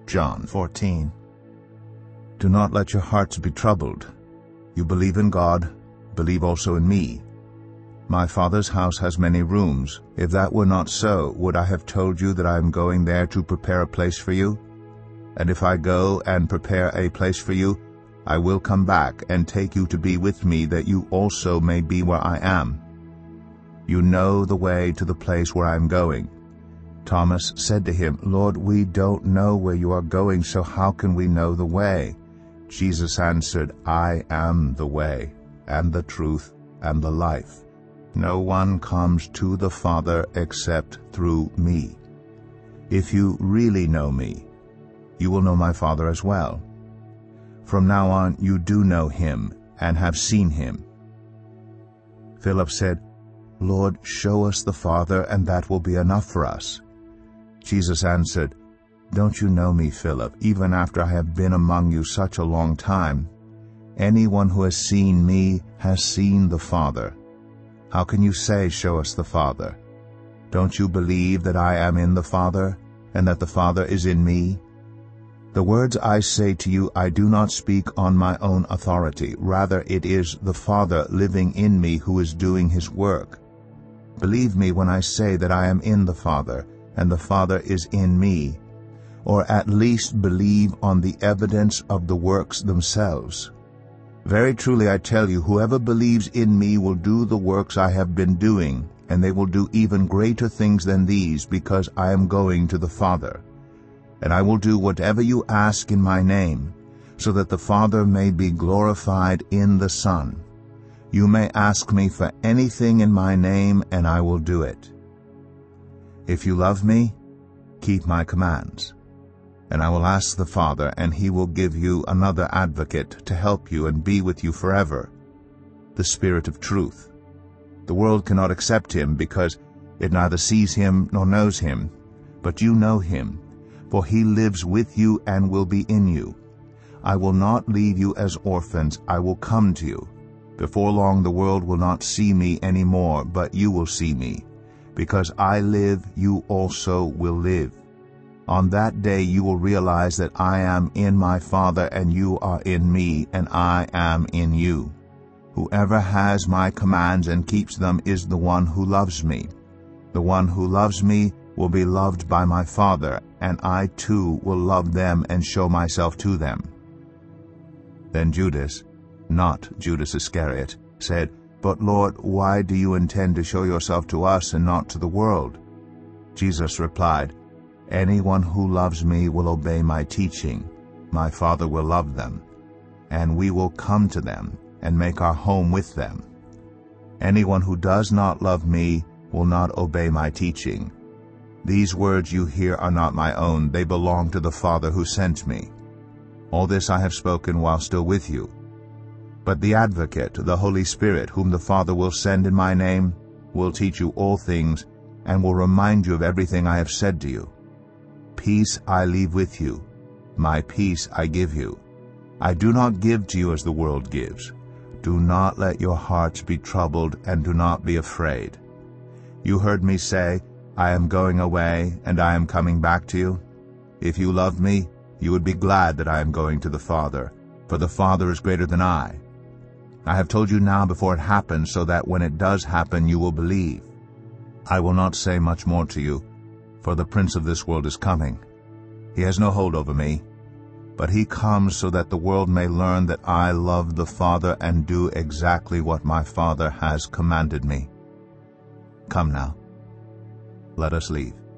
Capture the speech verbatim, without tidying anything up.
John fourteen. Do not let your hearts be troubled. You believe in God, believe also in me. My Father's house has many rooms. If that were not so, would I have told you that I am going there to prepare a place for you? And if I go and prepare a place for you, I will come back and take you to be with me, that you also may be where I am. You know the way to the place where I am going. Thomas said to him, Lord, we don't know where you are going, so how can we know the way? Jesus answered, I am the way, and the truth, and the life. No one comes to the Father except through me. If you really know me, you will know my Father as well. From now on you do know him, and have seen him. Philip said, Lord, show us the Father, and that will be enough for us. Jesus answered, Don't you know me, Philip, even after I have been among you such a long time? Anyone who has seen me has seen the Father. How can you say, Show us the Father? Don't you believe that I am in the Father, and that the Father is in me? The words I say to you I do not speak on my own authority. Rather, it is the Father living in me who is doing his work. Believe me when I say that I am in the Father, and the Father is in me, or at least believe on the evidence of the works themselves. Very truly I tell you, whoever believes in me will do the works I have been doing, and they will do even greater things than these, because I am going to the Father. And I will do whatever you ask in my name, so that the Father may be glorified in the Son. You may ask me for anything in my name, and I will do it. If you love me, keep my commands. And I will ask the Father, and he will give you another advocate to help you and be with you forever, the Spirit of truth. The world cannot accept him, because it neither sees him nor knows him. But you know him, for he lives with you and will be in you. I will not leave you as orphans, I will come to you. Before long the world will not see me any more, but you will see me. Because I live, you also will live. On that day you will realize that I am in my Father, and you are in me, and I am in you. Whoever has my commands and keeps them is the one who loves me. The one who loves me will be loved by my Father, and I too will love them and show myself to them. Then Judas, not Judas Iscariot, said, But Lord, why do you intend to show yourself to us and not to the world? Jesus replied, Anyone who loves me will obey my teaching. My Father will love them, and we will come to them and make our home with them. Anyone who does not love me will not obey my teaching. These words you hear are not my own. They belong to the Father who sent me. All this I have spoken while still with you. But the Advocate, the Holy Spirit, whom the Father will send in my name, will teach you all things, and will remind you of everything I have said to you. Peace I leave with you. My peace I give you. I do not give to you as the world gives. Do not let your hearts be troubled, and do not be afraid. You heard me say, I am going away, and I am coming back to you. If you loved me, you would be glad that I am going to the Father, for the Father is greater than I. I have told you now before it happens, so that when it does happen you will believe. I will not say much more to you, for the prince of this world is coming. He has no hold over me, but he comes so that the world may learn that I love the Father and do exactly what my Father has commanded me. Come now, let us leave.